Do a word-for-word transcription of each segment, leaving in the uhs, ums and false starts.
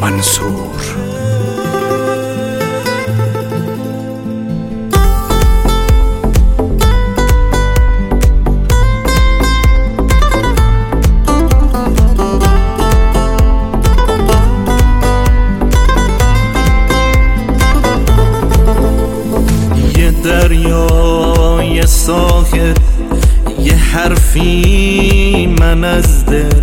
منصور. یه دریا، یه ساحل، یه حرفی من از دل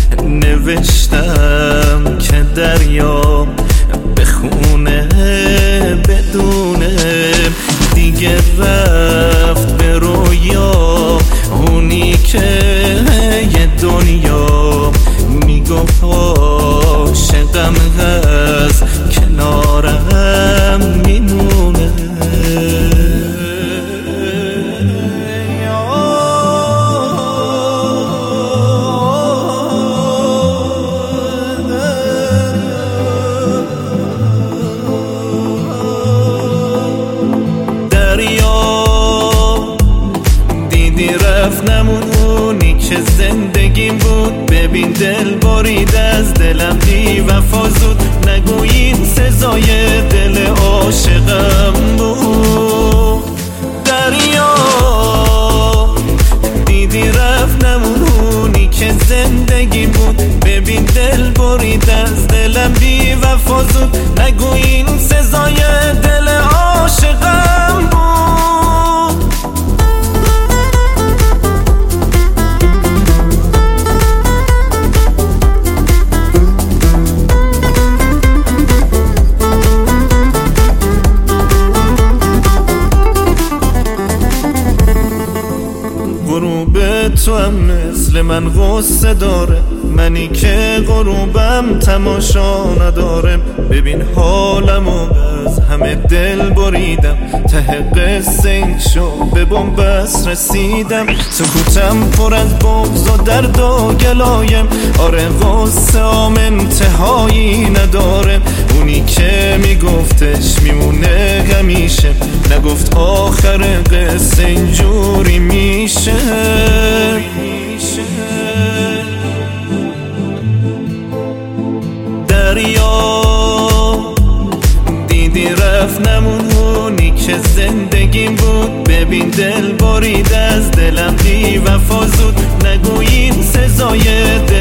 نوشتم که دریا بخونه بدونه دیگه رفت به رویا. اونی که یه دنیا میگفت عاشقم هست کنارم مینونه. رفت نمونی که زندگیم بود. ببین دل برید از دلم بی وفا زود. نگوین سزای دل عاشقم بود. دریا دیدی رفت نمونی که زندگیم بود. ببین دل برید از دلم بی وفا زود. نگوین سزای دل عاشقم بود. غروب تو هم مثل من غصه داره. منی که غروبم تماشا ندارم. ببین حالمو از همه دل بریدم. ته قصه این شو به بنبست رسیدم. سکوتم پر از بغض و درد و گلایم. آره غصه آم انتهایی نداره. اونی که میگفتش میمونه همیشه نگفت آخر قصه اینجوری میشه. دریا دیدی رفت نمونی که زندگیم بود. ببین دل برید از دلم بی وفا زود. نگوین سزای دل